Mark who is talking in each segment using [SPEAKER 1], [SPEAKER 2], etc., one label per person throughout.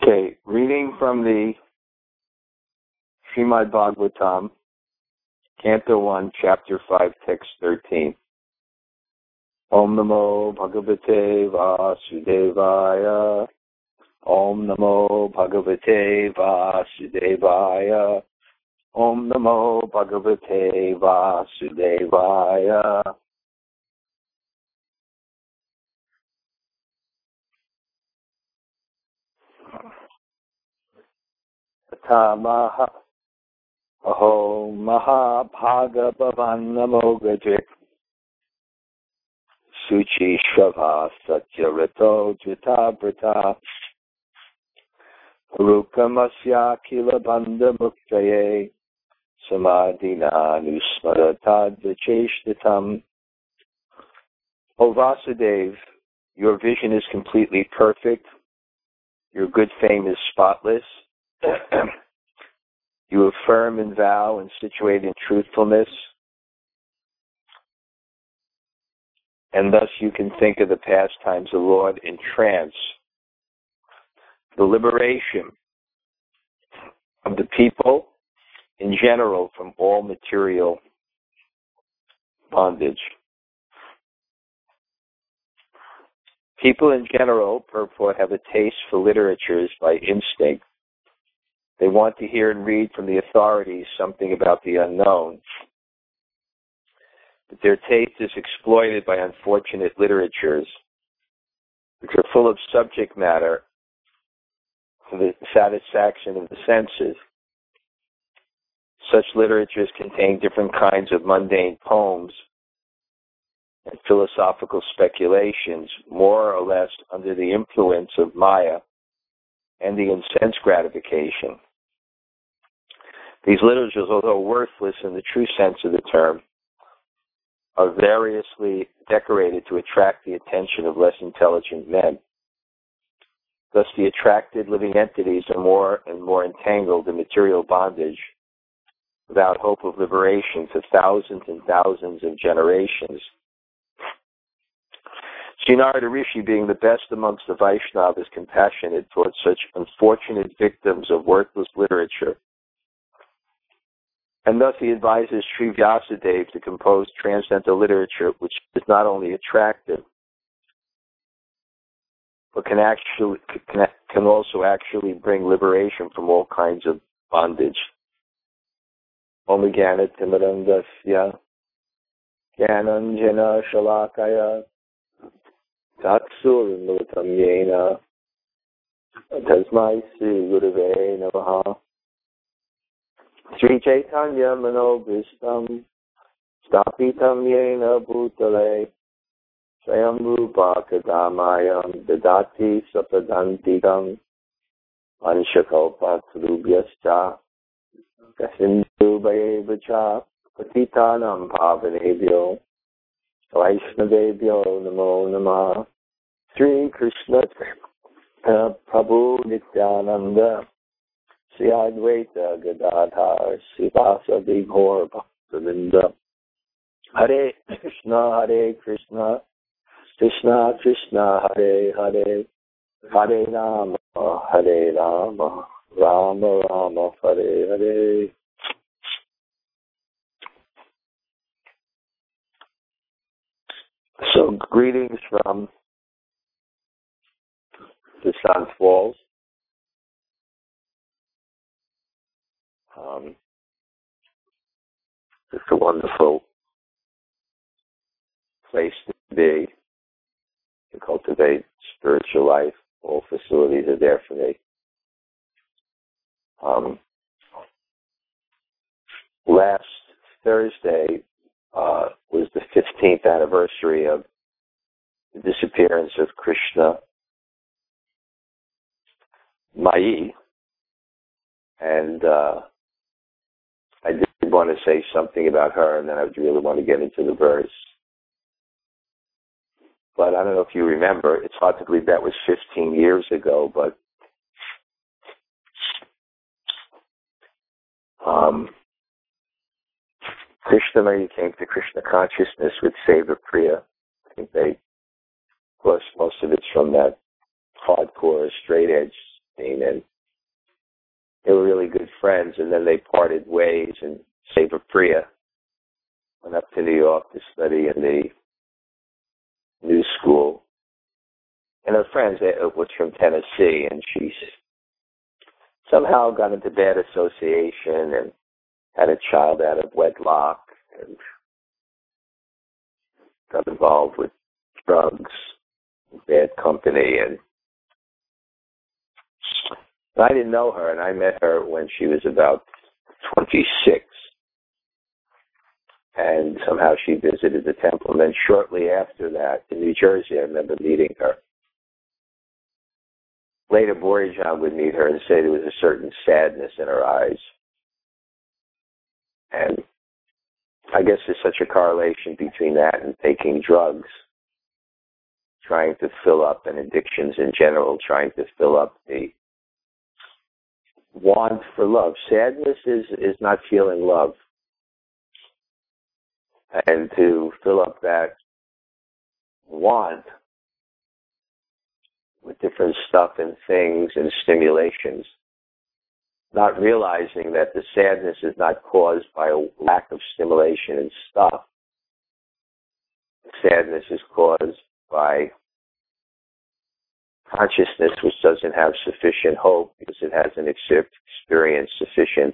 [SPEAKER 1] Okay, reading from the Srimad Bhagavatam, Canto 1, Chapter 5, Text 13. Om Namo Bhagavate Vasudevaya. Om Namo Bhagavate Vasudevaya. Om Namo Bhagavate Vasudevaya. Tamaha Aho Mahabhagavavan Namo Gajik Suchi Shravha Satyarato Jitabrata Rukamasya Kila Bandha Muktaye Samadhina Nusmaratad Vicheshtatam. O Vasudev, your vision is completely perfect. Your good fame is spotless. You affirm and vow and situate in truthfulness. And thus you can think of the pastimes of the Lord in trance. The liberation of the people in general from all material bondage. People in general, purport, have a taste for literatures by instinct. They want to hear and read from the authorities something about the unknown. But their taste is exploited by unfortunate literatures, which are full of subject matter for the satisfaction of the senses. Such literatures contain different kinds of mundane poems and philosophical speculations, more or less under the influence of Maya and the sense gratification. These literatures, although worthless in the true sense of the term, are variously decorated to attract the attention of less intelligent men. Thus, the attracted living entities are more and more entangled in material bondage without hope of liberation for thousands and thousands of generations. Sri Narada Rishi, being the best amongst the Vaishnavas, is compassionate towards such unfortunate victims of worthless literature. And thus he advises Sri Vyasadeva to compose transcendental literature which is not only attractive, but can also actually bring liberation from all kinds of bondage. Om Jnana Timirandasya Jnananjana Shalakaya Tatsurimlutam Yena Tasmai Sri Gurave Namaha. Sri Chaitanya Manobhistam Stapitam Yena Bhutale Swayam Rupa Kadamayam Dadati Sapadantikam Anshakalpatrubhyascha Kasindu Bhayevacha Patitanam Pavanebhyo Vaishnavebhyo Namo Namah. Sri Krishna Prabhu Nityananda Sri Advaita Gadadhar Sivasadi Gaur Bhaktavinda. Hare Krishna, Krishna Krishna, Hare Hare, Hare Rama, Rama Rama, Hare Hare. So, greetings from the Sun Falls. It's a wonderful place to be, to cultivate spiritual life. All facilities are there for me. Last Thursday was the 15th anniversary of the disappearance of Krishna Mai, and I did want to say something about her, and then I would really want to get into the verse. But I don't know if you remember, it's hard to believe that was 15 years ago, but Krishna Mai came to Krishna consciousness with Seva Priya. I think of course, most of it's from that hardcore straight edge scene, and friends, and then they parted ways, and Seva-Priya went up to New York to study in the new school. And her friends was from Tennessee, and she somehow got into bad association and had a child out of wedlock and got involved with drugs, bad company, and I didn't know her, and I met her when she was about 26. And somehow she visited the temple. And then shortly after that, in New Jersey, I remember meeting her. Later, Borijan would meet her and say there was a certain sadness in her eyes. And I guess there's such a correlation between that and taking drugs, trying to fill up, and addictions in general, trying to fill up the want for love. Sadness is not feeling love. And to fill up that want with different stuff and things and stimulations, not realizing that the sadness is not caused by a lack of stimulation and stuff. Sadness is caused by consciousness which doesn't have sufficient hope because it hasn't experienced sufficient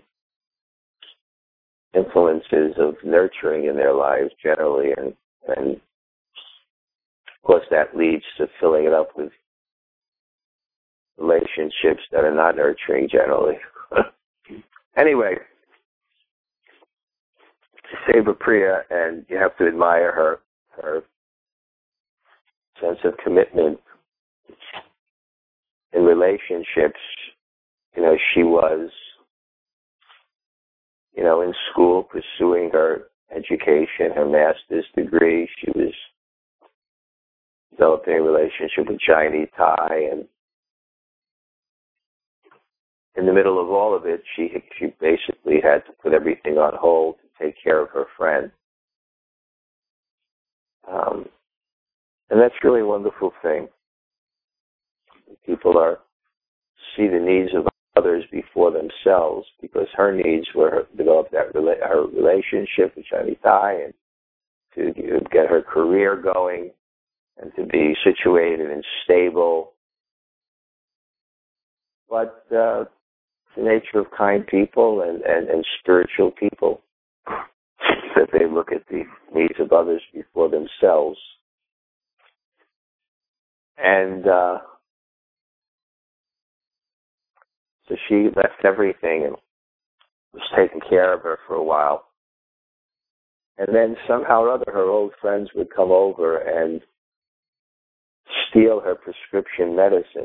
[SPEAKER 1] influences of nurturing in their lives generally, and of course that leads to filling it up with relationships that are not nurturing generally. Anyway, Seva-Priya, and you have to admire her sense of commitment in relationships. You know, she was, in school pursuing her education, her master's degree. She was developing a relationship with Jaini Tai, and in the middle of all of it, she basically had to put everything on hold to take care of her friend. And that's really a wonderful thing. People see the needs of others before themselves, because her needs were to develop her relationship with Jaini Tai and to get her career going and to be situated and stable. But the nature of kind people and spiritual people, that they look at the needs of others before themselves. And so she left everything and was taking care of her for a while. And then somehow or other, her old friends would come over and steal her prescription medicine,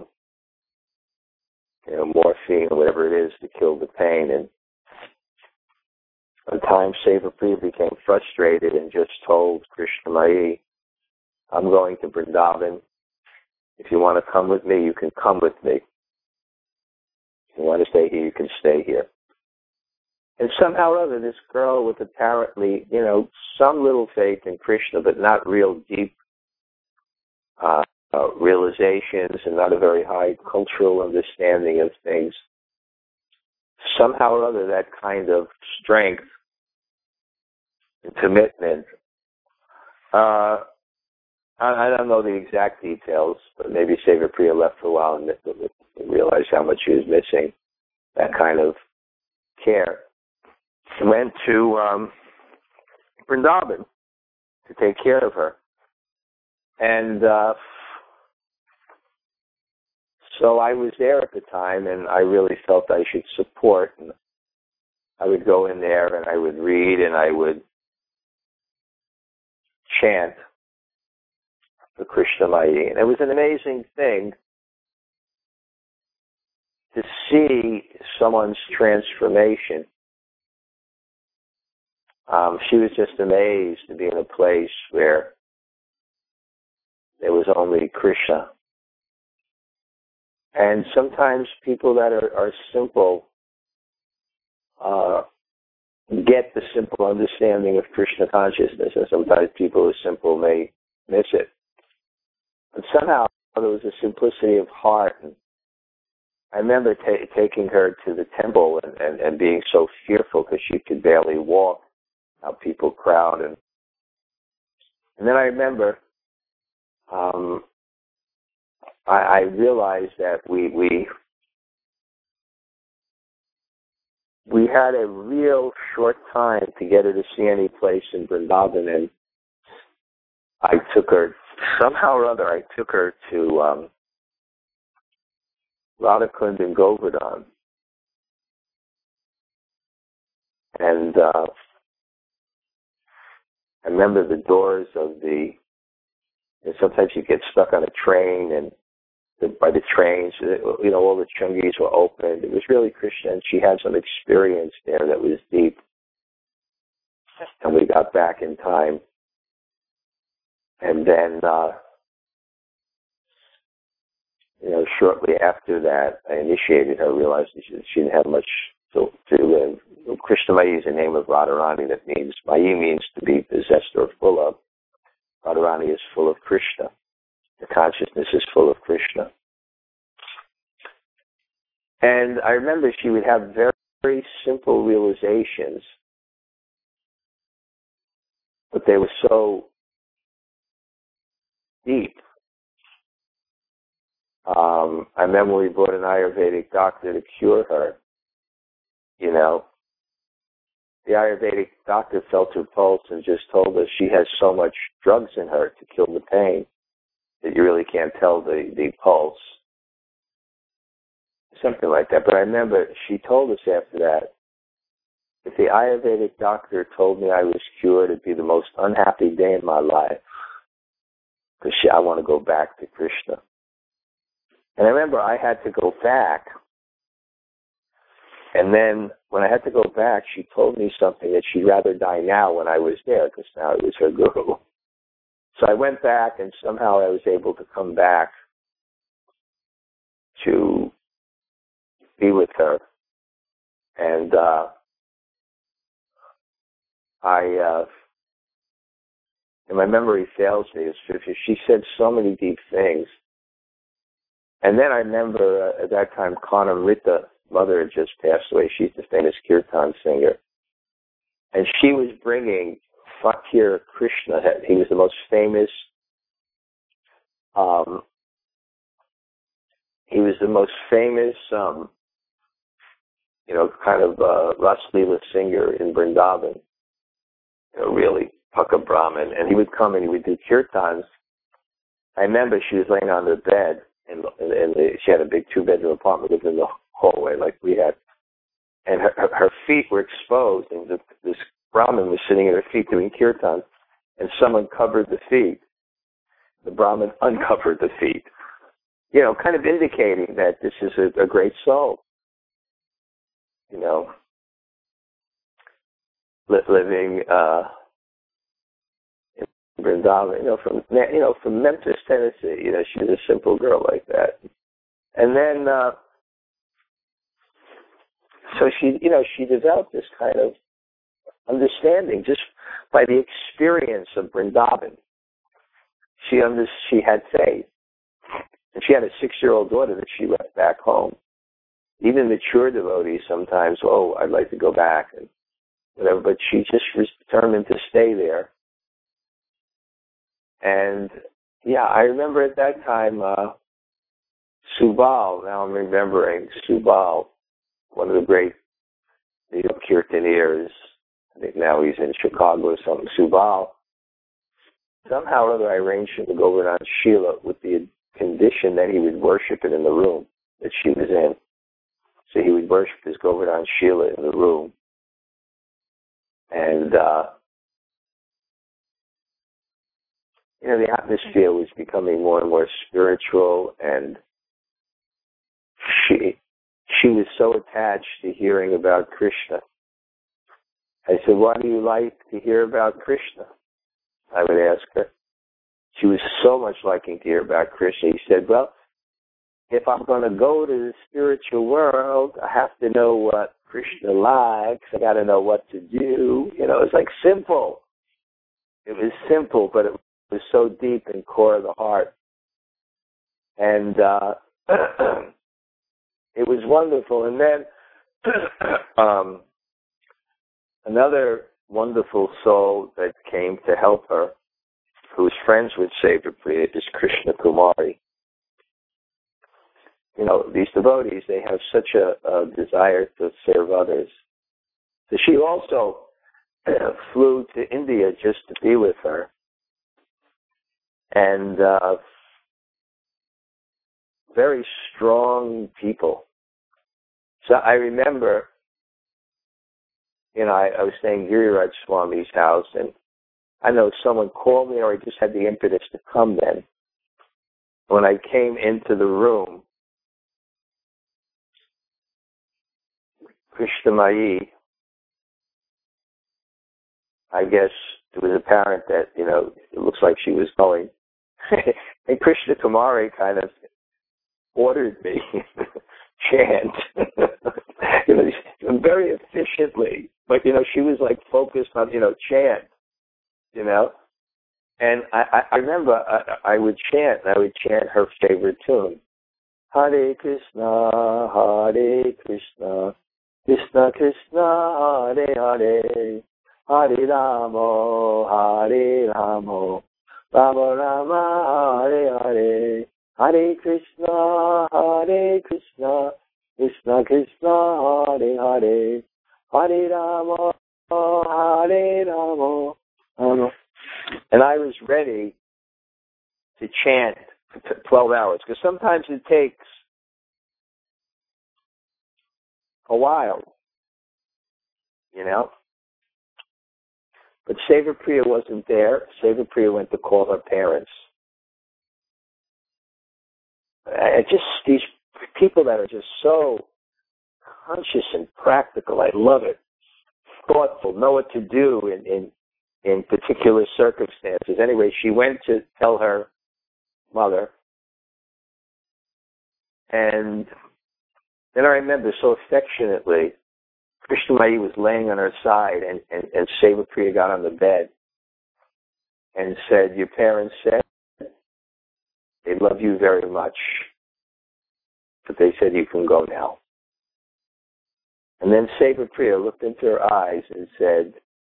[SPEAKER 1] morphine or whatever it is to kill the pain. And one time, Seva-Priya became frustrated and just told Krishnamai, I'm going to Vrindavan. If you want to come with me, you can come with me. If you want to stay here, you can stay here. And somehow or other, this girl with apparently, some little faith in Krishna, but not real deep realizations and not a very high cultural understanding of things, somehow or other, that kind of strength and commitment, I don't know the exact details, but maybe Seva-Priya left for a while and realized how much she was missing, that kind of care. She went to Vrindavan to take care of her. And so I was there at the time, and I really felt I should support. And I would go in there, and I would read, and I would chant for Krishnamai. And it was an amazing thing to see someone's transformation. She was just amazed to be in a place where there was only Krishna. And sometimes people that are simple get the simple understanding of Krishna consciousness, and sometimes people who are simple may miss it. But somehow there was a simplicity of heart and I remember taking her to the temple and being so fearful because she could barely walk, how people crowd. And then I remember I realized that we had a real short time to get her to see any place in Vrindavan, and I took her, somehow or other, I took her to Radhakund and Govardhan. And I remember the doors of and sometimes you get stuck on a train, and by the trains, all the chungis were opened. It was really Krishna, and she had some experience there that was deep. And we got back in time. And then, shortly after that, I initiated her, realized she didn't have much to live. Krishnamayi is the name of Radharani. That means, Mayi means to be possessed or full of. Radharani is full of Krishna. The consciousness is full of Krishna. And I remember she would have very, very simple realizations, but they were so deep. I remember we brought an Ayurvedic doctor to cure her. The Ayurvedic doctor felt her pulse and just told us she has so much drugs in her to kill the pain that you really can't tell the pulse. Something like that. But I remember she told us after that, if the Ayurvedic doctor told me I was cured, it'd be the most unhappy day in my life, because I want to go back to Krishna. And I remember I had to go back. And then when I had to go back, she told me something that she'd rather die now when I was there, because now it was her guru. So I went back, and somehow I was able to come back to be with her. And and my memory fails me, she said so many deep things. And then I remember at that time, Kanamrita, mother, had just passed away. She's the famous kirtan singer. And she was bringing Fakir Krishna. He was the most famous, kind of Ras Leela singer in Vrindavan. Really, Pukka Brahmin. And he would come and he would do kirtans. I remember she was laying on her bed, and she had a big 2-bedroom apartment within the hallway like we had. And her feet were exposed, and this Brahmin was sitting at her feet doing kirtans, and someone covered the feet. The Brahmin uncovered the feet. Kind of indicating that this is a great soul. Living in Vrindavan, from Memphis, Tennessee. She was a simple girl like that. And then, so she developed this kind of understanding just by the experience of Vrindavan. She had faith. And she had a 6-year-old daughter that she left back home. Even mature devotees sometimes, I'd like to go back and whatever, but she just was determined to stay there. And I remember at that time, Subal, now I'm remembering Subal, one of the great kirtaniers. I think now he's in Chicago or something. Subal, somehow or other I arranged him to go over on Sheila with the condition that he would worship it in the room that she was in. So he would worship his Govardhan Sheila in the room. And, the atmosphere was becoming more and more spiritual, and she was so attached to hearing about Krishna. I said, why do you like to hear about Krishna? I would ask her. She was so much liking to hear about Krishna. He said, well, if I'm going to go to the spiritual world, I have to know what Krishna likes. I got to know what to do. It's like simple. It was simple, but it was so deep and core of the heart. And it was wonderful. And then another wonderful soul that came to help her, who was friends with Seva Priya, is Krishna Kumari. You know, these devotees, they have such a desire to serve others. So she also flew to India just to be with her. And very strong people. So I remember, you know, I was staying at Giriraj Swami's house, and I know someone called me, or I just had the impetus to come then. When I came into the room, Krishnamayi, I guess it was apparent that, you know, it looks like she was going. And Krishna Kumari kind of ordered me chant, you know, very efficiently. But, you know, she was like focused on, you know, chant, you know. And I remember I would chant, and I would chant her favorite tune. Hare Krishna, Hare Krishna, Krishna Krishna, Hare Hare, Hare Rama, Hare Rama, Rama Rama, Hare Hare, Hare Krishna, Krishna Krishna, Hare Hare, Hare Rama, Hare Rama, Rama. And I was ready to chant for 12 hours, because sometimes it takes a while, you know. But Seva Priya wasn't there. Seva Priya went to call her parents. Just these people that are just so conscious and practical. I love it. Thoughtful, know what to do in particular circumstances. Anyway, she went to tell her mother, and then I remember so affectionately, Krishnamayi was laying on her side, and Seva Priya got on the bed and said, your parents said they love you very much, but they said you can go now. And then Seva Priya looked into her eyes and said,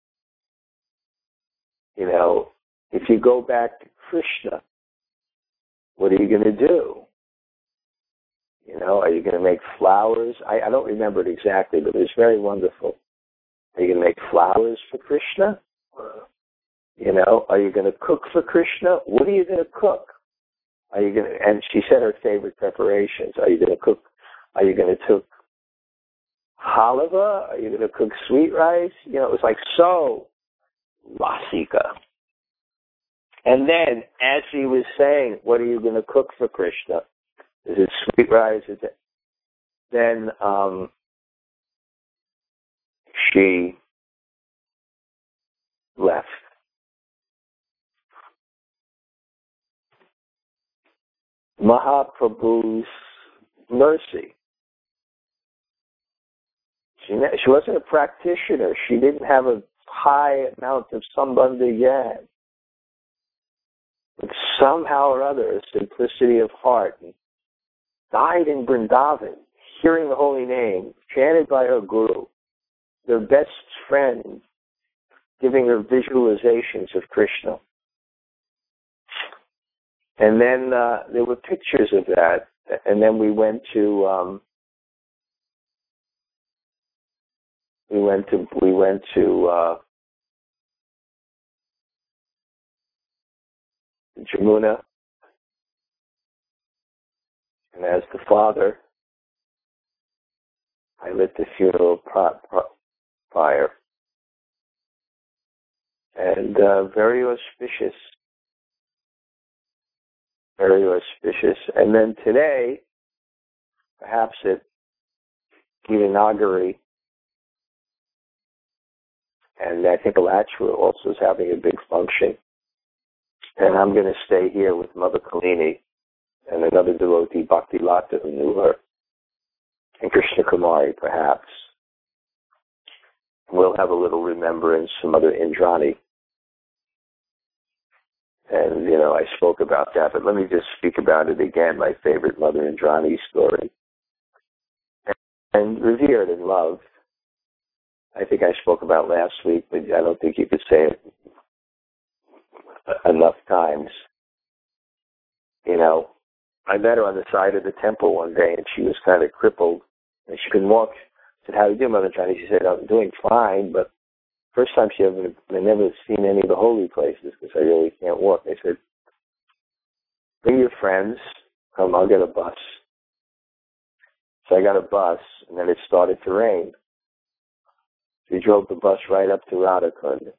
[SPEAKER 1] you know, if you go back to Krishna, what are you going to do? You know, are you going to make flowers? I don't remember it exactly, but it was very wonderful. Are you going to make flowers for Krishna? You know, are you going to cook for Krishna? What are you going to cook? Are you going to, and she said her favorite preparations. Are you going to cook? Are you going to cook halava? Are you going to cook sweet rice? You know, it was like so rasika. And then, as she was saying, what are you going to cook for Krishna? Is it sweet rice? Is it? Then she left. Mahaprabhu's mercy. She wasn't a practitioner. She didn't have a high amount of sambandha yet. But somehow or other, a simplicity of heart, and died in Vrindavan, hearing the holy name, chanted by her guru, their best friend, giving her visualizations of Krishna. And then there were pictures of that. And then we went to Jamuna, and as the father, I lit the funeral fire, and very auspicious. Very auspicious. And then today, perhaps at Gitanagari, and I think Alachua also is having a big function. And I'm going to stay here with Mother Kalini and another devotee, Bhakti Lata, who knew her, and Krishna Kumari, perhaps. We'll have a little remembrance from Mother Indrani. And, you know, I spoke about that, but let me just speak about it again, my favorite Mother Indrani story. and revered and loved. I think I spoke about last week, but I don't think you could say it enough times. You know, I met her on the side of the temple one day, and she was kind of crippled, and she couldn't walk. I said, "How are you doing, Mother Johnny?" She said, "I'm doing fine, but first time I never seen any of the holy places because I really can't walk." I said, "Bring your friends, come, I'll get a bus." So I got a bus, and then it started to rain. We drove the bus right up to Radhakund.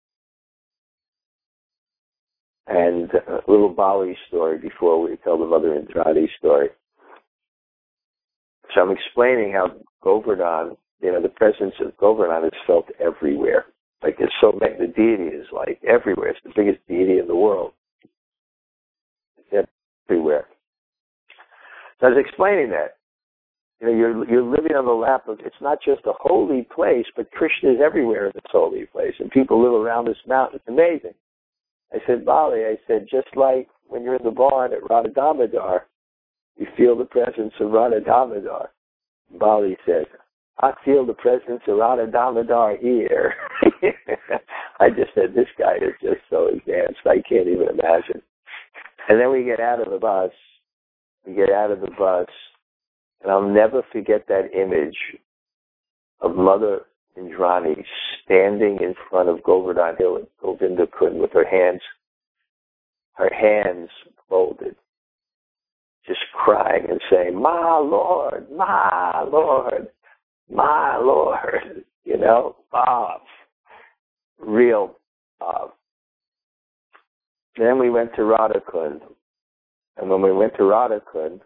[SPEAKER 1] And a little Bali story before we tell the Mother Indrani story. So I'm explaining how Govardhan, the presence of Govardhan is felt everywhere. Like it's so big, the deity is like everywhere. It's the biggest deity in the world. It's everywhere. So I was explaining that. You're living on the lap of, it's not just a holy place, but Krishna is everywhere in this holy place. And people live around this mountain. It's amazing. I said, Bali, just like when you're in the barn at Radha Damodar, you feel the presence of Radha Damodar. Bali said, I feel the presence of Radha Damodar here. I just said, this guy is just so advanced. I can't even imagine. And then we get out of the bus. And I'll never forget that image of Mother Indrani standing in front of Govardhan Hill at Govindakund with her hands folded, just crying and saying, "My Lord, my Lord, my Lord," Bob, real Bob. Then we went to Radhakund, and when we went to Radhakund,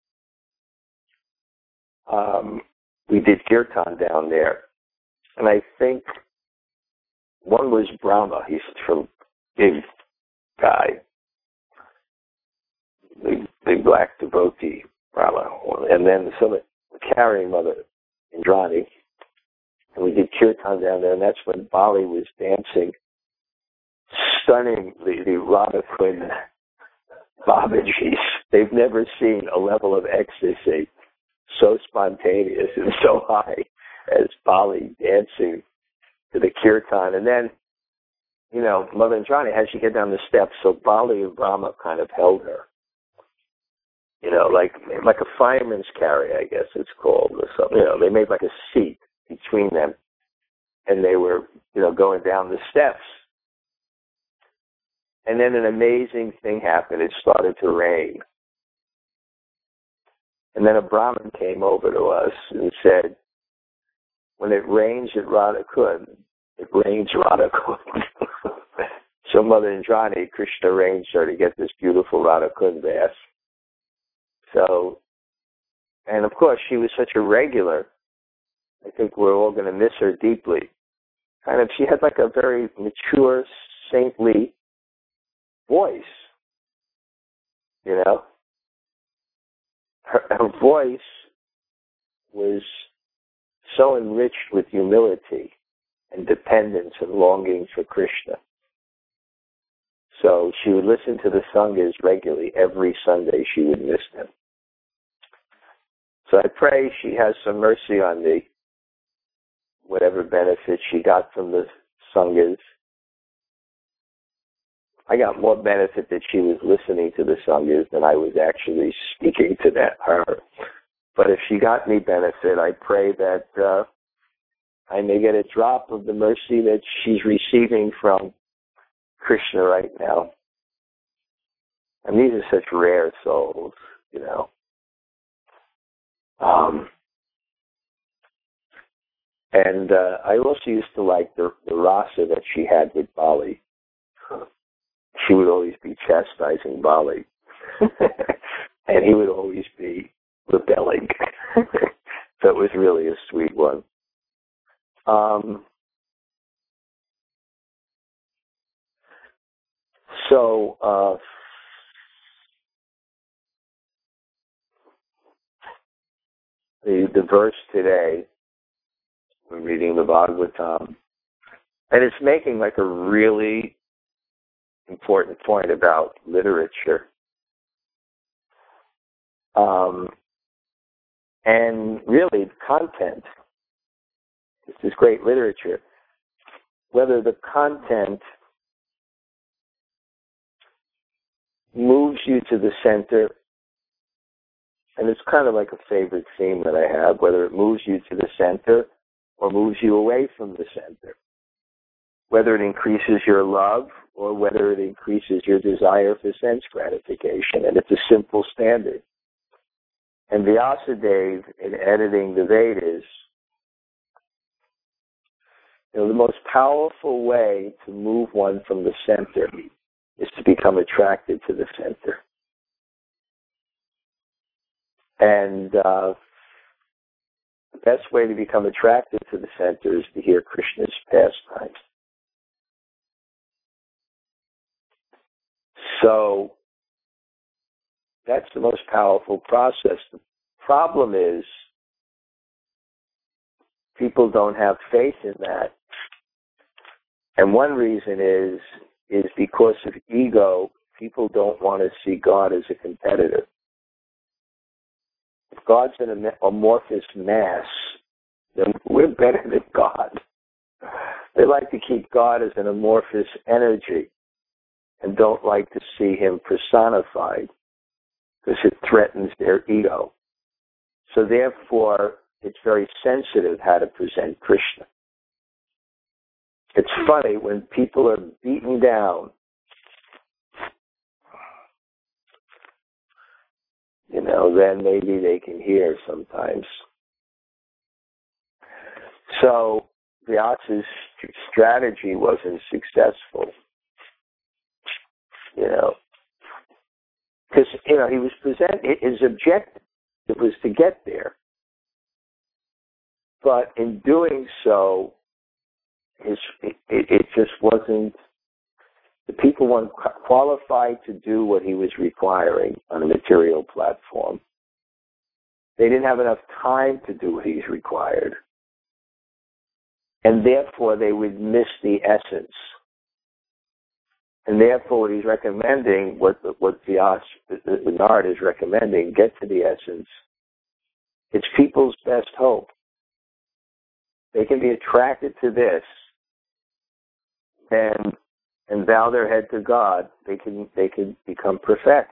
[SPEAKER 1] we did kirtan down there. And I think one was Brahma. He's from big guy, big black devotee, Brahma. And then carrying Mother Indrani. And we did kirtan down there, and that's when Bali was dancing stunningly, the Radhakund Babajis. They've never seen a level of ecstasy so spontaneous and so high as Bali dancing to the kirtan. And then, Mother Indrani had to get down the steps, so Bali and Brahma kind of held her. Like a fireman's carry, I guess it's called, or something. They made like a seat between them, and they were, going down the steps. And then an amazing thing happened. It started to rain. And then a Brahmin came over to us and said, when it rains at Radhakund, it rains Radhakund. So Mother Indrani, Krishna arranged her to get this beautiful Radhakund bath. So, and of course, she was such a regular. I think we're all going to miss her deeply. She had like a very mature, saintly voice, Her voice was so enriched with humility and dependence and longing for Krishna. So she would listen to the Sanghas regularly. Every Sunday she would miss them. So I pray she has some mercy on me, whatever benefit she got from the Sanghas. I got more benefit that she was listening to the Sanghas than I was actually speaking to her. But if she got me benefit, I pray that I may get a drop of the mercy that she's receiving from Krishna right now. And these are such rare souls, And I also used to like the rasa that she had with Bali. She would always be chastising Bali. And he would always be rebelling. So it was really a sweet one. The verse today, we're reading the Bhagavatam, and it's making like a really important point about literature. And really, the content, this is great literature, whether the content moves you to the center, and it's kind of like a favorite theme that I have, whether it moves you to the center or moves you away from the center, whether it increases your love or whether it increases your desire for sense gratification. And it's a simple standard. And Vyasadeva, in editing the Vedas, the most powerful way to move one from the center is to become attracted to the center. And the best way to become attracted to the center is to hear Krishna's pastimes. So that's the most powerful process. The problem is people don't have faith in that. And one reason is because of ego, people don't want to see God as a competitor. If God's an amorphous mass, then we're better than God. They like to keep God as an amorphous energy and don't like to see him personified because it threatens their ego. So therefore, it's very sensitive how to present Krishna. It's funny, when people are beaten down, then maybe they can hear sometimes. So Vyasa's strategy wasn't successful, because, he was his objective was to get there. But in doing so, it just wasn't, the people weren't qualified to do what he was requiring on a material platform. They didn't have enough time to do what he's required. And therefore, they would miss the essence. And therefore, what he's recommending, what Bernard is recommending, get to the essence. It's people's best hope. They can be attracted to this and bow their head to God. They can become perfect.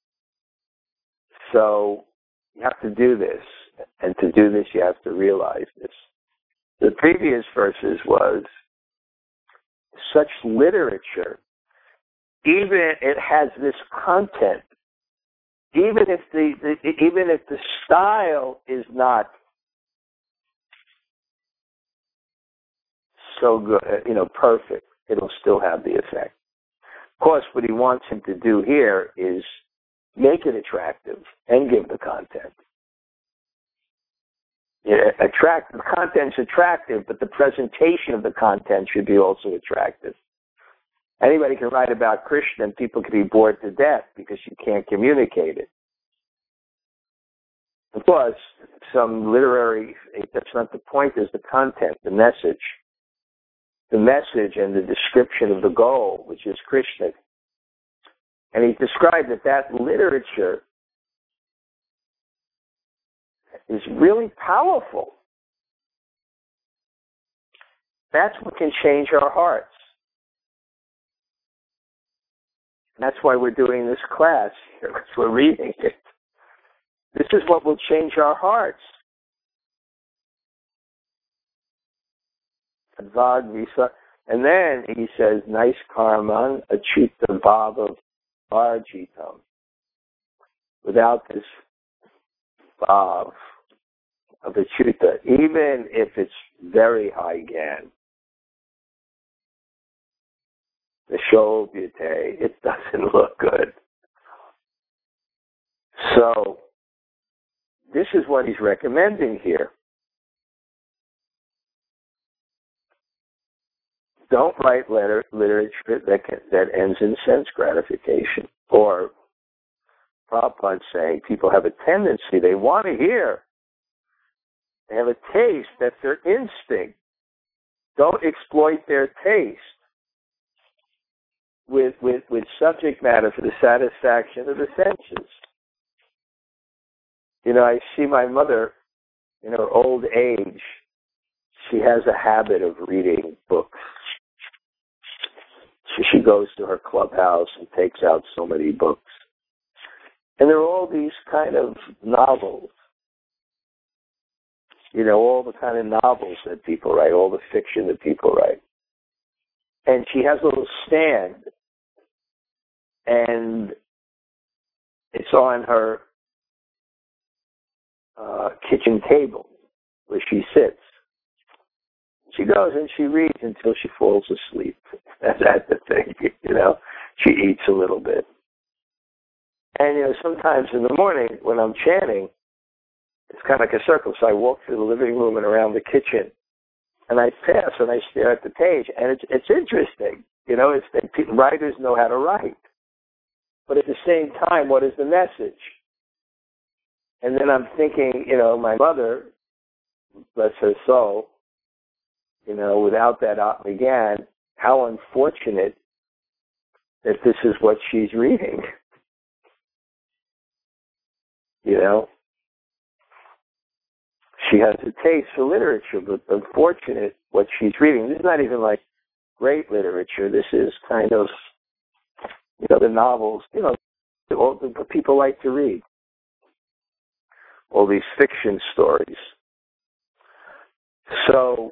[SPEAKER 1] So you have to do this. And to do this, you have to realize this. The previous verses was such literature, even it has this content, even if the style is not so good, perfect, it'll still have the effect. Of course, what he wants him to do here is make it attractive and give the content. The content's attractive, but the presentation of the content should be also attractive. Anybody can write about Krishna and people can be bored to death because you can't communicate it. Of course, some literary, that's not the point, is the content, the message. The message and the description of the goal, which is Krishna. And he described that literature is really powerful. That's what can change our hearts. That's why we're doing this class here, because we're reading it. This is what will change our hearts. And then he says, nice karman, achita bhava arjitam. Without this bhav of achita, even if it's very high gan, the shobhyate, it doesn't look good. So, this is what he's recommending here. Don't write literature that ends in sense gratification. Or Prabhupada's saying people have a tendency, they want to hear. They have a taste, that's their instinct. Don't exploit their taste with subject matter for the satisfaction of the senses. I see my mother in her old age. She has a habit of reading books. She goes to her clubhouse and takes out so many books. And there are all these kind of novels. All the kind of novels that people write, all the fiction that people write. And she has a little stand, and it's on her kitchen table where she sits. She goes and she reads until she falls asleep. That's the thing, She eats a little bit. And, sometimes in the morning when I'm chanting, it's kind of like a circle. So I walk through the living room and around the kitchen, and I pass and I stare at the page, and it's interesting. Writers know how to write. But at the same time, what is the message? And then I'm thinking, my mother, bless her soul, without that Atmagan, how unfortunate that this is what she's reading. She has a taste for literature, but unfortunate what she's reading. This is not even like great literature. This is kind of, the novels, all the people like to read. All these fiction stories. So,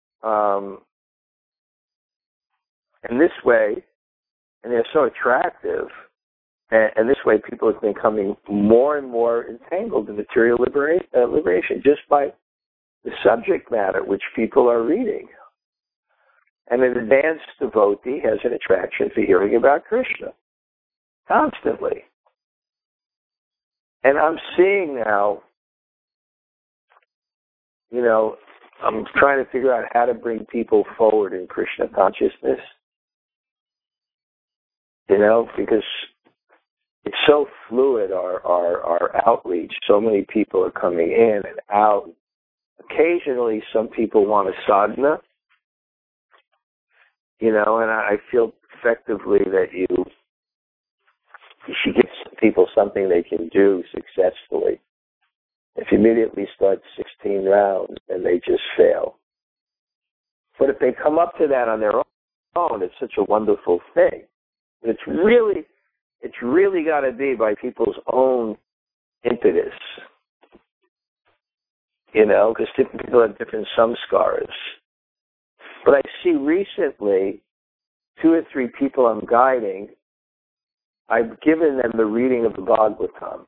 [SPEAKER 1] in this way, and they're so attractive, and this way people are becoming more and more entangled in material liberation just by the subject matter which people are reading. And an advanced devotee has an attraction for hearing about Krishna constantly. And I'm seeing now, I'm trying to figure out how to bring people forward in Krishna consciousness. Because it's so fluid, our outreach. So many people are coming in and out. Occasionally, some people want a sadhana, and I feel effectively that you should give people something they can do successfully. If you immediately start 16 rounds, then they just fail. But if they come up to that on their own, it's such a wonderful thing. But it's really got to be by people's own impetus, because different people have different samskaras. But I see recently, 2 or 3 people I'm guiding, I've given them the reading of the Bhagavatam,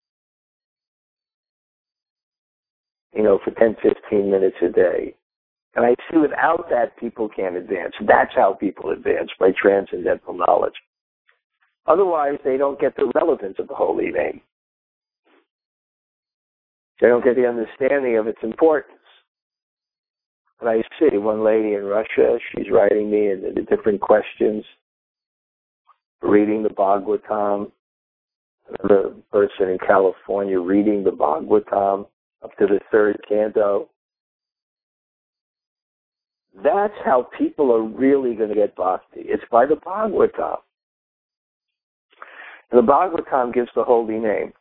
[SPEAKER 1] for 10, 15 minutes a day. And I see without that, people can't advance. That's how people advance, by transcendental knowledge. Otherwise, they don't get the relevance of the holy name. They don't get the understanding of its importance. And I see one lady in Russia, she's writing me in the different questions, reading the Bhagavatam. Another person in California reading the Bhagavatam up to the 3rd canto. That's how people are really going to get bhakti. It's by the Bhagavatam. And the Bhagavatam gives the holy name.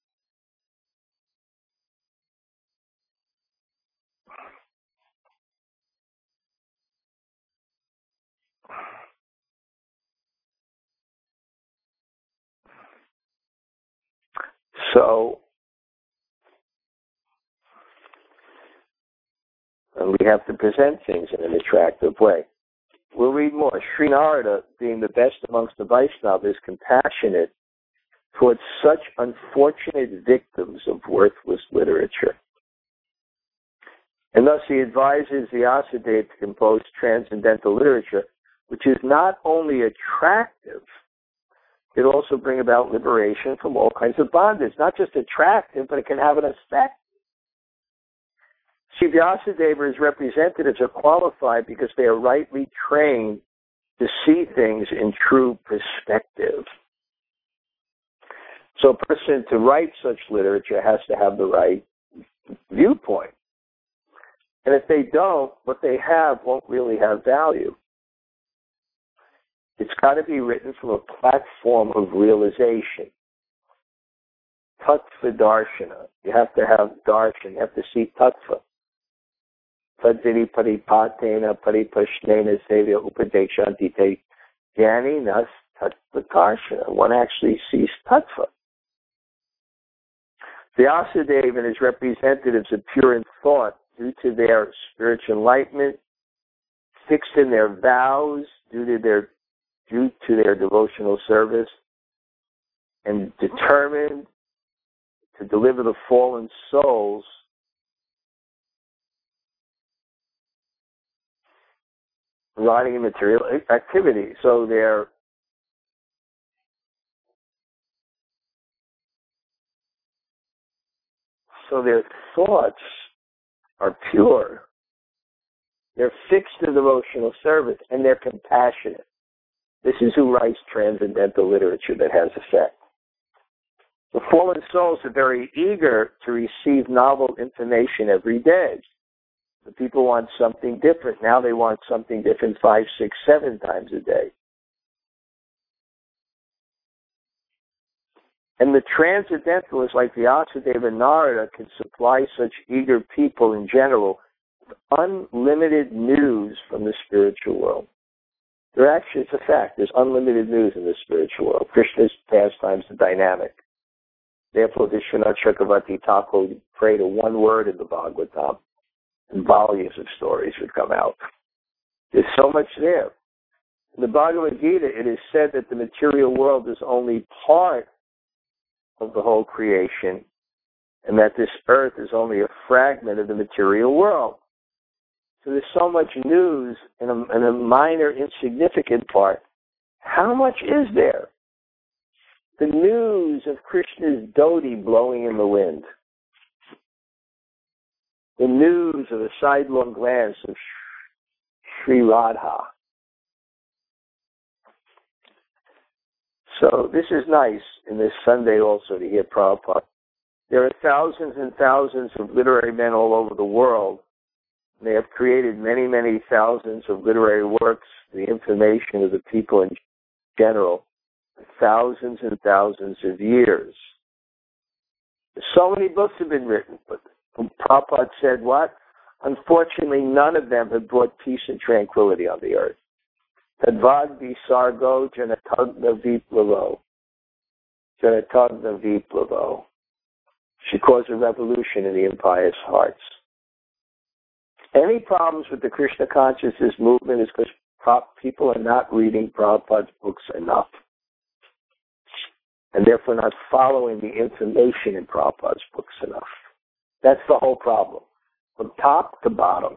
[SPEAKER 1] So, and we have to present things in an attractive way. We'll read more. Sri Narada, being the best amongst the Vaishnavas, is compassionate towards such unfortunate victims of worthless literature. And thus he advises Vyasadeva to compose transcendental literature, which is not only attractive, it also bring about liberation from all kinds of bondage. Not just attractive, but it can have an effect. See, Vyasadeva representatives are qualified because they are rightly trained to see things in true perspective. So a person to write such literature has to have the right viewpoint. And if they don't, what they have won't really have value. It's got to be written from a platform of realization. tattva darshana. You have to have darshan. You have to see tattva. Tadvidi paripatena paripashnena sevya upadeshanti te jnani nas tattva darshana. One actually sees tattva. Vyasadeva and his representatives appear in thought due to their spiritual enlightenment, fixed in their vows due to their devotional service, and determined to deliver the fallen souls riding in material activity. So their thoughts are pure. They're fixed to devotional service, and they're compassionate. This is who writes transcendental literature that has effect. The fallen souls are very eager to receive novel information every day. The people want something different. Now they want something different 5, 6, 7 times a day. And the transcendentalists like Vyasadeva and Narada can supply such eager people in general with unlimited news from the spiritual world. It's a fact. There's unlimited news in the spiritual world. Krishna's pastimes are dynamic. Therefore, Vishwanath Chakravarti Thakur prayed a one word in the Bhagavatam, and volumes of stories would come out. There's so much there. In the Bhagavad Gita, it is said that the material world is only part of the whole creation, and that this earth is only a fragment of the material world. So there's so much news in a minor, insignificant part. How much is there? The news of Krishna's dhoti blowing in the wind. The news of the sidelong glance of Sri Radha. So this is nice in this Sunday also to hear Prabhupada. There are thousands and thousands of literary men all over the world. They have created many, many thousands of literary works, the information of the people in general, for thousands and thousands of years. So many books have been written, but Prabhupada said what? Unfortunately, none of them have brought peace and tranquility on the earth. Tadvad visargo janatagna viplavo. Janatagna viplavo. Should cause a revolution in the impious hearts. Any problems with the Krishna consciousness movement is because people are not reading Prabhupada's books enough. And therefore not following the information in Prabhupada's books enough. That's the whole problem, from top to bottom.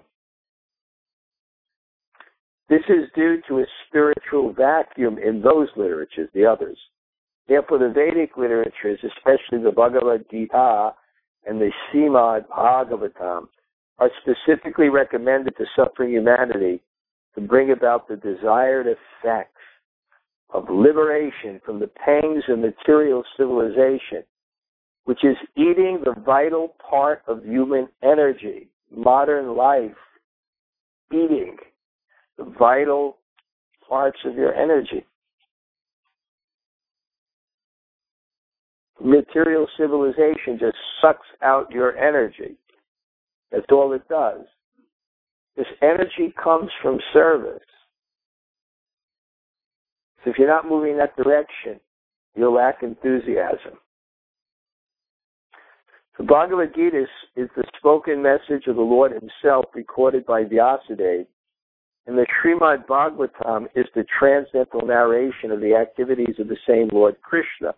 [SPEAKER 1] This is due to a spiritual vacuum in those literatures, the others. Therefore, the Vedic literatures, especially the Bhagavad Gita and the Srimad Bhagavatam, are specifically recommended to suffering humanity to bring about the desired effects of liberation from the pangs of material civilization, which is eating the vital part of human energy, modern life, eating the vital parts of your energy. Material civilization just sucks out your energy. That's all it does. This energy comes from service. So if you're not moving in that direction, you'll lack enthusiasm. The Bhagavad Gita is the spoken message of the Lord himself recorded by Vyasadeva, and the Srimad Bhagavatam is the transcendental narration of the activities of the same Lord Krishna.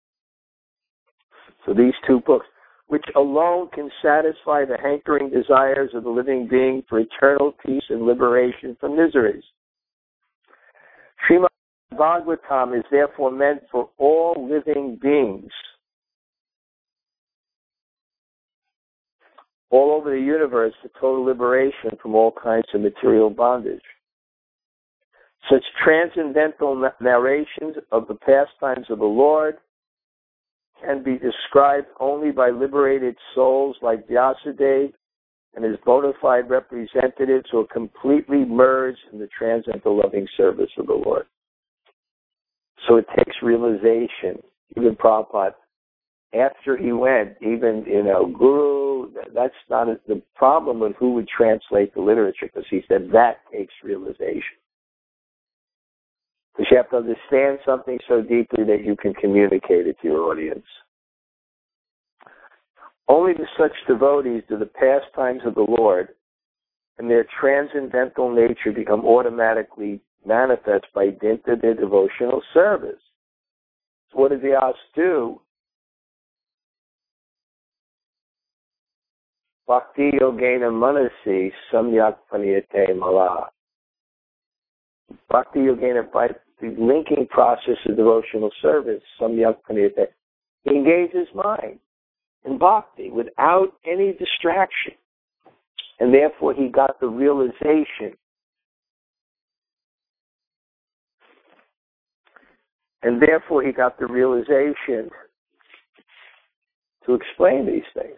[SPEAKER 1] So these two books, which alone can satisfy the hankering desires of the living being for eternal peace and liberation from miseries. Srimad Bhagavatam is therefore meant for all living beings all over the universe for total liberation from all kinds of material bondage. Such transcendental narrations of the pastimes of the Lord can be described only by liberated souls like Vyasadeva and his bona fide representatives who are completely merged in the transcendental loving service of the Lord. So it takes realization. Even Prabhupada after he went, even, Guru, that's not the problem with who would translate the literature, because he said that takes realization. Because you have to understand something so deeply that you can communicate it to your audience. Only to such devotees do the pastimes of the Lord and their transcendental nature become automatically manifest by dint of their devotional service. So what does Vyas do? Bhakti yogena manasi samyak paniyate mala. Bhakti yogena, by the linking process of devotional service, samyak paniyate, he engages mind in bhakti without any distraction. And therefore he got the realization. And therefore he got the realization to explain these things.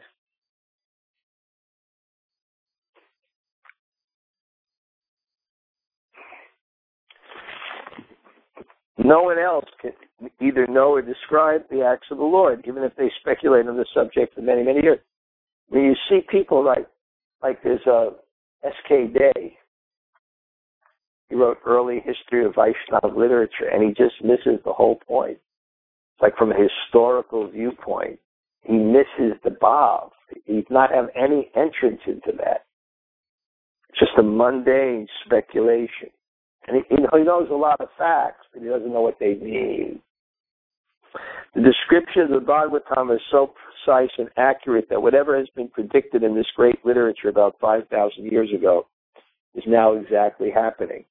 [SPEAKER 1] No one else can either know or describe the acts of the Lord, even if they speculate on the subject for many, many years. When you see people like there's S.K. Day, he wrote Early History of Vaishnava Literature, and he just misses the whole point. It's like from a historical viewpoint, he misses the Bhav. He does not have any entrance into that. It's just a mundane speculation. And he knows a lot of facts, but he doesn't know what they mean. The description of the Bhagavatam is so precise and accurate that whatever has been predicted in this great literature about 5,000 years ago is now exactly happening.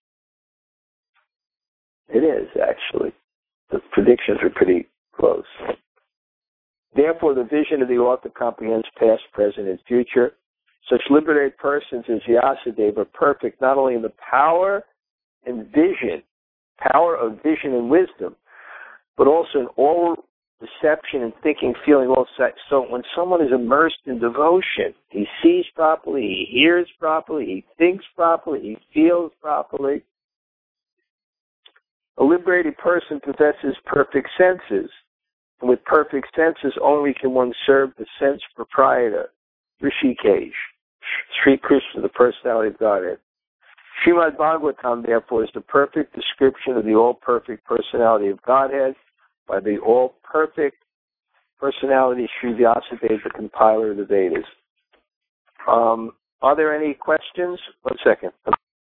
[SPEAKER 1] It is, actually. The predictions are pretty close. Therefore, the vision of the author comprehends past, present, and future. Such liberated persons as Vyasadeva are perfect not only in the power of vision and wisdom, but also in all reception and thinking, feeling, all sex. So when someone is immersed in devotion, he sees properly, he hears properly, he thinks properly, he feels properly. A liberated person possesses perfect senses, and with perfect senses only can one serve the sense proprietor, Rishikesh, Sri Krishna, the personality of Godhead. Srimad Bhagavatam, therefore, is the perfect description of the all-perfect personality of Godhead by the all-perfect personality Sri Vyasadeva, the compiler of the Vedas. Are there any questions? 1 second.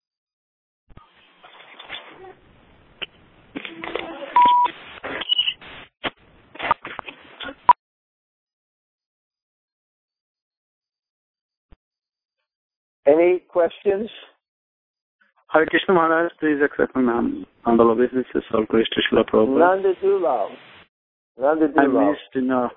[SPEAKER 1] Any questions?
[SPEAKER 2] Hare Krishna Maharaj, please accept my humble obeisances. All praise to Srila Prabhupada.
[SPEAKER 1] Nanda Dulal.
[SPEAKER 2] I missed,
[SPEAKER 1] Email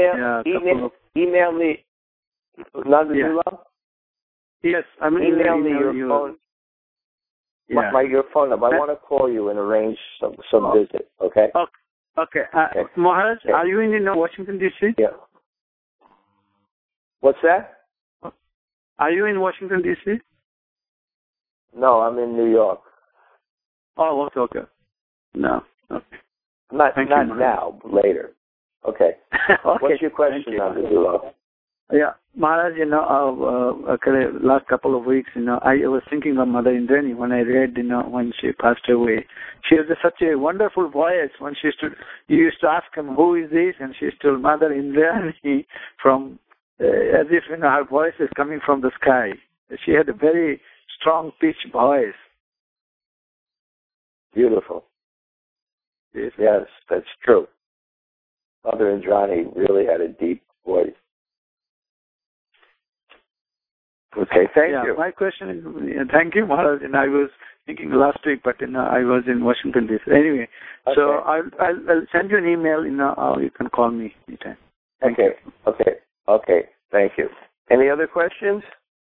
[SPEAKER 1] me. Nanda Dulal?
[SPEAKER 2] Yes, I mean,
[SPEAKER 1] email me your phone.
[SPEAKER 2] Yeah.
[SPEAKER 1] Your phone number. I want to call you and arrange some visit. Okay.
[SPEAKER 2] Okay. Maharaj, are you in Washington D.C.?
[SPEAKER 1] Yeah. What's that?
[SPEAKER 2] Are you in Washington D.C.?
[SPEAKER 1] No, I'm in New York.
[SPEAKER 2] Oh, okay. No. Okay.
[SPEAKER 1] Not now, but later. Okay.
[SPEAKER 2] Okay.
[SPEAKER 1] What's your question, Nanda Dulal?
[SPEAKER 2] Yeah, Maharaj, last couple of weeks, I was thinking of Mother Indrani when I read, when she passed away. She has such a wonderful voice. When you used to ask him, who is this? And she told Mother Indrani from, as if, her voice is coming from the sky. She had a very strong pitch voice.
[SPEAKER 1] Beautiful. Yes, that's true. Mother Indrani really had a deep voice. Okay, thank you.
[SPEAKER 2] My question is, thank you, Maharaj. And I was thinking last week, but I was in Washington D.C. Anyway, okay. So I'll send you an email. You can call me anytime.
[SPEAKER 1] Okay. Thank you. Any other questions?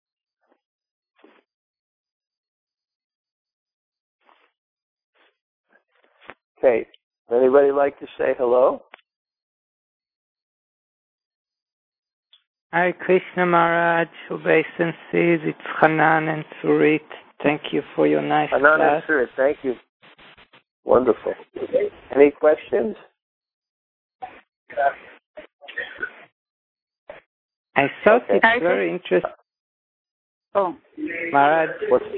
[SPEAKER 1] Okay. Anybody like to say hello?
[SPEAKER 3] Hare Krishna Maharaj, obeisances, it's Hanan and Surit. Thank you for your nice class.
[SPEAKER 1] Hanan and Surit, thank you. Wonderful. Any questions?
[SPEAKER 3] I thought it's very interesting.
[SPEAKER 2] Oh.
[SPEAKER 3] Maharaj.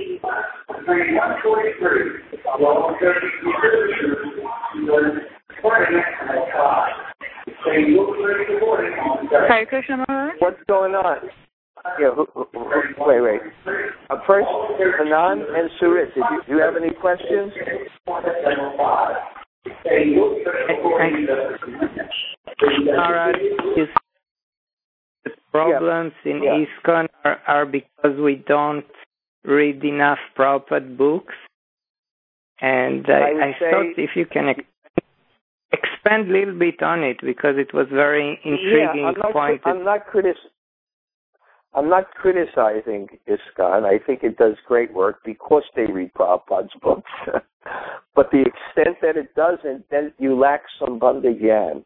[SPEAKER 2] Hare Krishna, Maharaj?
[SPEAKER 1] What's going on? Yeah, wait. First, Hanan and Surit, do you have any questions?
[SPEAKER 3] Maharaj, the problems in ISKCON are because we don't read enough Prabhupada books. And I thought if you can expand a little bit on it, because it was very intriguing point.
[SPEAKER 1] I'm not criticizing ISKCON. I think it does great work because they read Prabhupada's books. But the extent that it doesn't, then you lack Sambandha Gyan.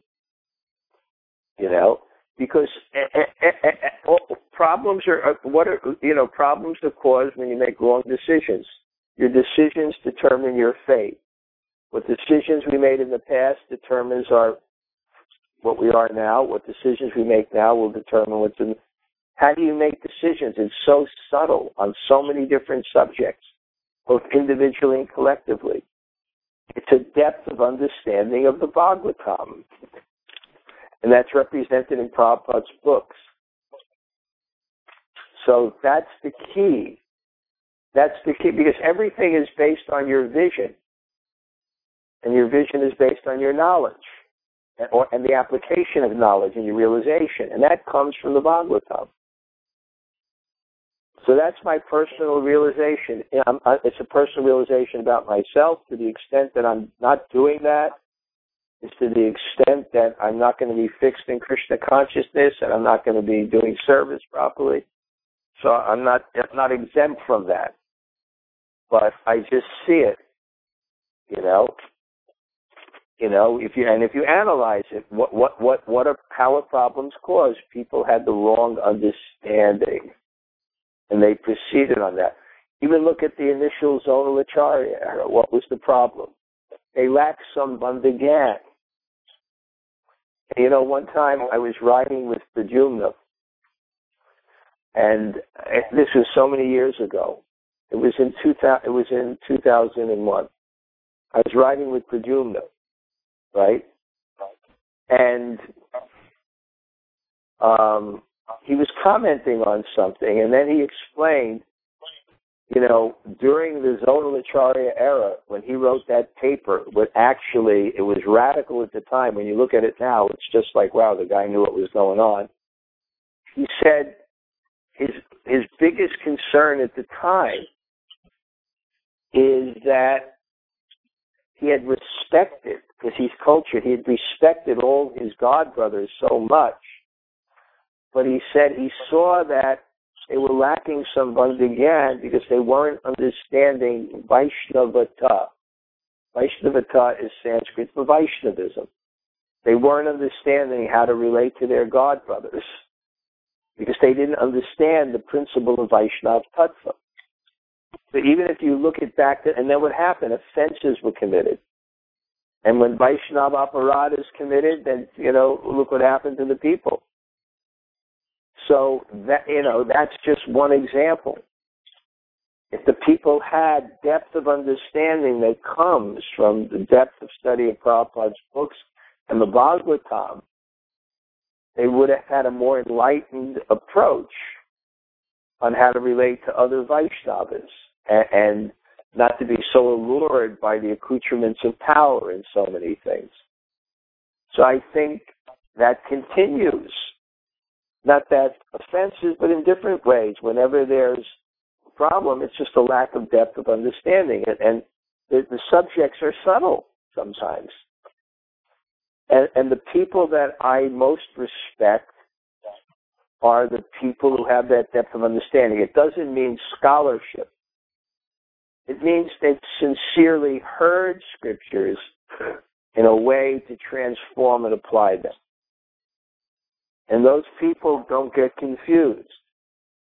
[SPEAKER 1] Because problems are caused when you make wrong decisions. Your decisions determine your fate. What decisions we made in the past determines what we are now. What decisions we make now will determine what's in. How do you make decisions? It's so subtle on so many different subjects, both individually and collectively. It's a depth of understanding of the Bhagavatam. And that's represented in Prabhupada's books. So that's the key. That's the key, because everything is based on your vision. And your vision is based on your knowledge and the application of knowledge and your realization. And that comes from the Bhagavatam. So that's my personal realization. It's a personal realization about myself. To the extent that I'm not doing that, is to the extent that I'm not going to be fixed in Krishna consciousness and I'm not going to be doing service properly. So I'm not exempt from that. But I just see it, if you analyze it, how are problems caused? People had the wrong understanding, and they proceeded on that. Even look at the initial Zonalacharya era. What was the problem? They lacked Sambandha Gyan. One time I was riding with Pradyumna, and this was so many years ago. It was in 2001. I was riding with Pradyumna, right? And he was commenting on something, and then he explained, during the Zonalacharya era, when he wrote that paper, it was radical at the time. When you look at it now, it's just like, wow, the guy knew what was going on. He said his biggest concern at the time is that he had respected, because he's cultured, he had respected all his god brothers so much, but he said he saw that they were lacking some Sambandha Gyan because they weren't understanding Vaishnavata. Vaishnavata is Sanskrit for Vaishnavism. They weren't understanding how to relate to their god brothers because they didn't understand the principle of Vaishnava Tattva. So even if you look at back, and then what happened? Offenses were committed. And when Vaishnava Aparad is committed, then, look what happened to the people. So that's just one example. If the people had depth of understanding that comes from the depth of study of Prabhupada's books and the Bhagavatam, they would have had a more enlightened approach on how to relate to other Vaishnavas and not to be so allured by the accoutrements of power in so many things. So I think that continues. Not that offensive, but in different ways. Whenever there's a problem, it's just a lack of depth of understanding. And the subjects are subtle sometimes. And the people that I most respect are the people who have that depth of understanding. It doesn't mean scholarship. It means they've sincerely heard scriptures in a way to transform and apply them. And those people don't get confused.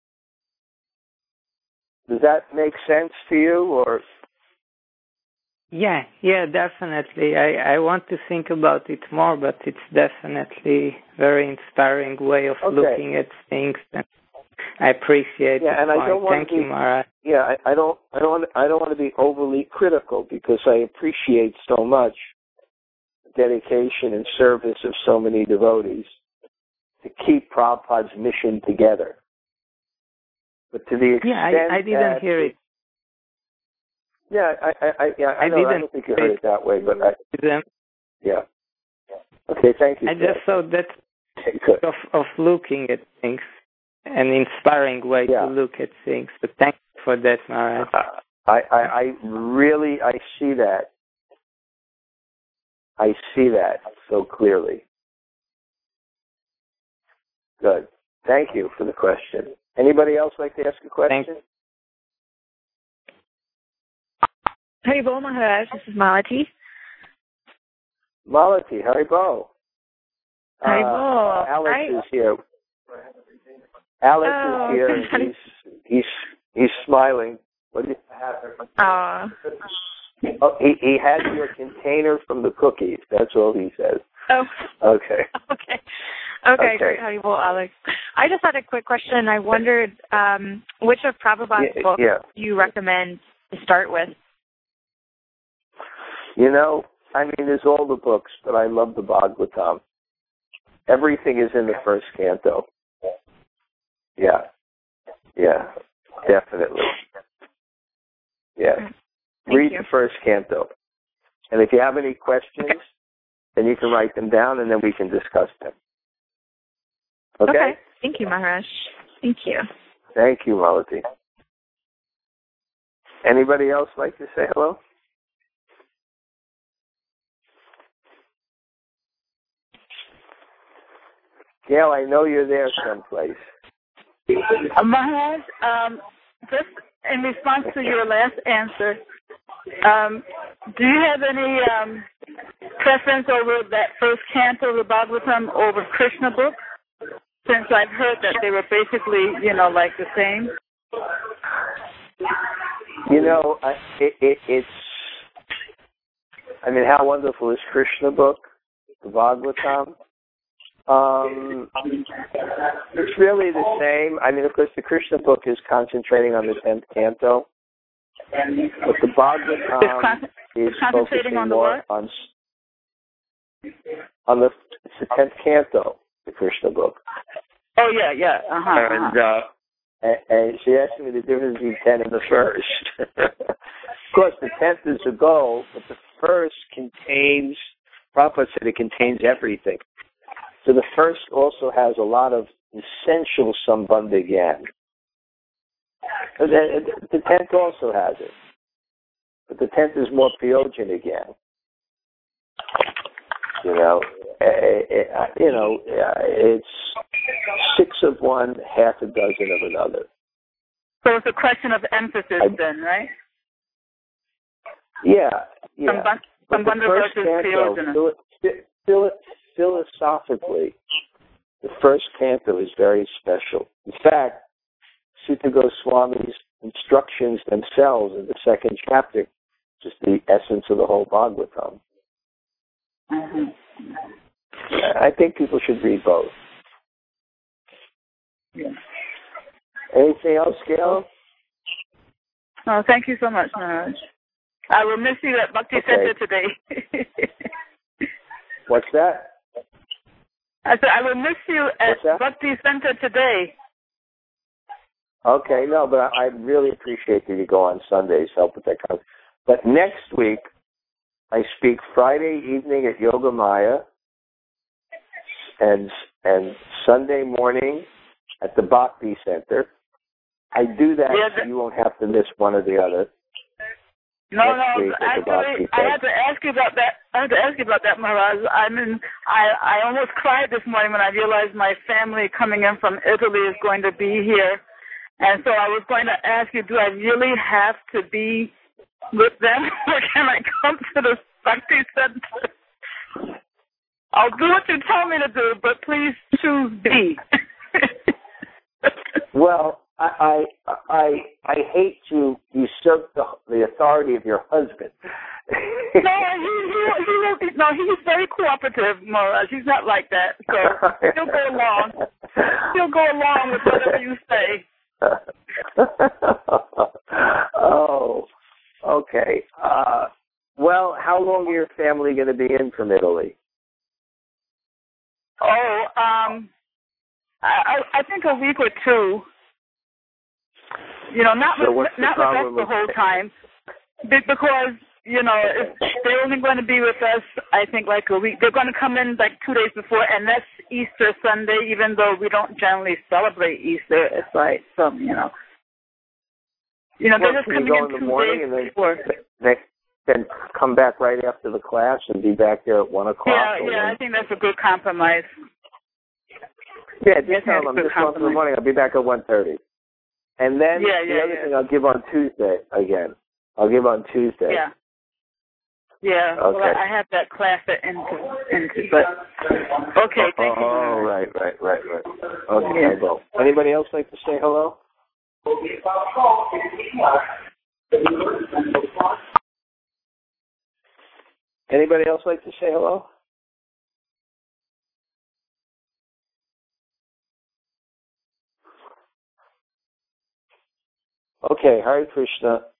[SPEAKER 1] Does that make sense to you? Or
[SPEAKER 3] Yeah, definitely. I want to think about it more, but it's definitely very inspiring way of looking at things. And I appreciate it.
[SPEAKER 1] And I don't want
[SPEAKER 3] Thank you, Maharaj.
[SPEAKER 1] Yeah, I don't want to be overly critical because I appreciate so much the dedication and service of so many devotees to keep Prabhupada's mission together. But to the extent
[SPEAKER 3] I didn't hear it.
[SPEAKER 1] Yeah, I don't think you heard it that way, but yeah. Okay, thank you.
[SPEAKER 3] I just thought that of looking at things, an inspiring way to look at things. But thank you for that, Maharaj.
[SPEAKER 1] I see that. I see that so clearly. Good. Thank you for the question. Anybody else like to ask a question?
[SPEAKER 4] Haribol Maharaj, this is Malati.
[SPEAKER 1] Malati, Haribol.
[SPEAKER 4] Haribol.
[SPEAKER 1] Alex is here. Alex is here. And he's smiling. What do you have? He has your container from the cookies. That's all he says.
[SPEAKER 4] Oh.
[SPEAKER 1] Okay.
[SPEAKER 4] Okay, great. Haribol, Alex. I just had a quick question. I wondered which of Prabhupada's books do you recommend to start with?
[SPEAKER 1] There's all the books, but I love the Bhagavatam. Everything is in the first canto. Yeah, definitely. Yeah. Read the first canto. And if you have any questions, then you can write them down and then we can discuss them. Okay?
[SPEAKER 4] Thank you, Maharaj. Thank you.
[SPEAKER 1] Thank you, Malati. Anybody else like to say hello? Gail, I know you're there someplace.
[SPEAKER 5] Maharaj, just in response to your last answer, do you have any preference over that first canto of the Bhagavatam over Krishna book? Since I've heard that they were basically, like the same.
[SPEAKER 1] How wonderful is Krishna book, the Bhagavatam? It's really the same. Of course, the Krishna book is concentrating on the 10th canto, but the Bhagavatam is focusing more on the 10th canto, the Krishna book.
[SPEAKER 5] Oh yeah.
[SPEAKER 1] And she asked me the difference between 10 and the first. Of course, the 10th is the goal, but the first contains. Prabhupada said it contains everything. So the first also has a lot of essential Sambandha Gyan. The 10th also has it. But the 10th is more Priyojana Gyan. It's 6 of one, half a dozen of another.
[SPEAKER 5] So it's a question of emphasis then, right?
[SPEAKER 1] Yeah.
[SPEAKER 5] Sambandha versus Priyojana.
[SPEAKER 1] Philosophically, the first canto is very special. In fact, Sutta Goswami's instructions themselves in the second chapter, just the essence of the whole Bhagavatam.
[SPEAKER 5] Mm-hmm.
[SPEAKER 1] I think people should read both.
[SPEAKER 5] Yeah.
[SPEAKER 1] Anything else, Gail?
[SPEAKER 5] Oh, thank you so much, Maharaj. I will miss you at Bhakti Center today.
[SPEAKER 1] What's that?
[SPEAKER 5] I said, I will miss you at Bhakti Center today.
[SPEAKER 1] Okay, no, but I really appreciate that you go on Sundays, help with that kind of. But next week, I speak Friday evening at Yoga Maya and Sunday morning at the Bhakti Center. I do that so you won't have to miss one or the other.
[SPEAKER 5] No, actually, I had to ask you about that. Maharaj. I almost cried this morning when I realized my family coming in from Italy is going to be here. And so I was going to ask you, do I really have to be with them, or can I come to the Bhakti Center? I'll do what you tell me to do, but please choose B.
[SPEAKER 1] Well, I hate to usurp the authority of your husband.
[SPEAKER 5] He's very cooperative, Maharaj. He's not like that. So he'll go along. He'll go along with whatever you say.
[SPEAKER 1] Oh, okay. Well, how long are your family going to be in from Italy?
[SPEAKER 5] Oh, I think a week or two. Not with us the whole time, because they're only going to be with us, I think, like a week. They're going to come in like 2 days before, and that's Easter Sunday, even though we don't generally celebrate Easter. It's like some, they're just coming in 2 days before.
[SPEAKER 1] Then come back right after the class and be back there at 1 o'clock.
[SPEAKER 5] Yeah, I think that's a good compromise.
[SPEAKER 1] Yeah, just tell them just 1 in the morning. I'll be back at 1:30. And then the other thing I'll give on Tuesday again. I'll give on Tuesday.
[SPEAKER 5] Yeah. Yeah.
[SPEAKER 1] Okay.
[SPEAKER 5] Well, I have that class at into but okay. Thank you.
[SPEAKER 1] Oh, right. Okay, I'll go. Anybody else like to say hello? Anybody else like to say hello? Okay, Hare Krishna.